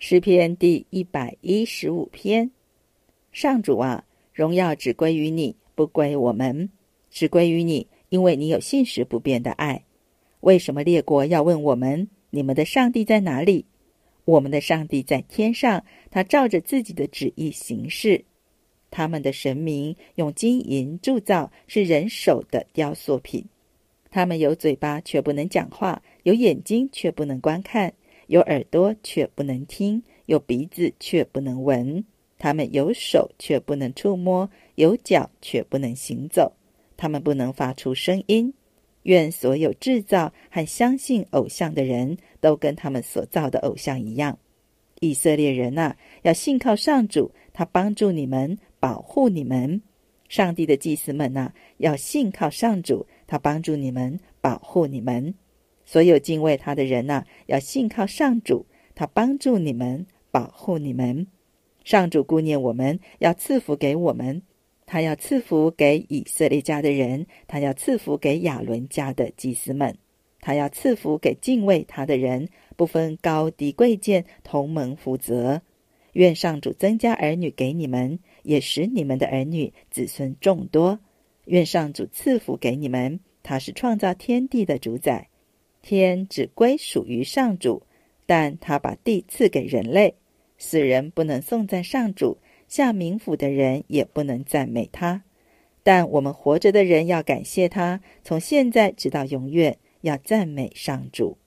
诗篇第115篇。上主啊，荣耀只归于你，不归我们，只归于你，因为你有信实不变的爱。为什么列国要问我们，你们的上帝在哪里？我们的上帝在天上，他照着自己的旨意行事。他们的神明用金银铸造，是人手的雕塑品。他们有嘴巴却不能讲话，有眼睛却不能观看，有耳朵却不能听，有鼻子却不能闻。他们有手却不能触摸，有脚却不能行走。他们不能发出声音。愿所有制造和相信偶像的人都跟他们所造的偶像一样。以色列人啊，要信靠上主，他帮助你们，保护你们。上帝的祭司们啊，要信靠上主，他帮助你们，保护你们。所有敬畏他的人啊，要信靠上主，他帮助你们，保护你们。上主顾念我们，要赐福给我们，他要赐福给以色列家的人，他要赐福给亚伦家的祭司们，他要赐福给敬畏他的人，不分高低贵贱，同蒙福泽。愿上主增加儿女给你们，也使你们的儿女子孙众多。愿上主赐福给你们，他是创造天地的主宰。天只归属于上主，但他把地赐给人类。死人不能颂赞上主，下冥府的人也不能赞美他。但我们活着的人要感谢他，从现在直到永远，要赞美上主。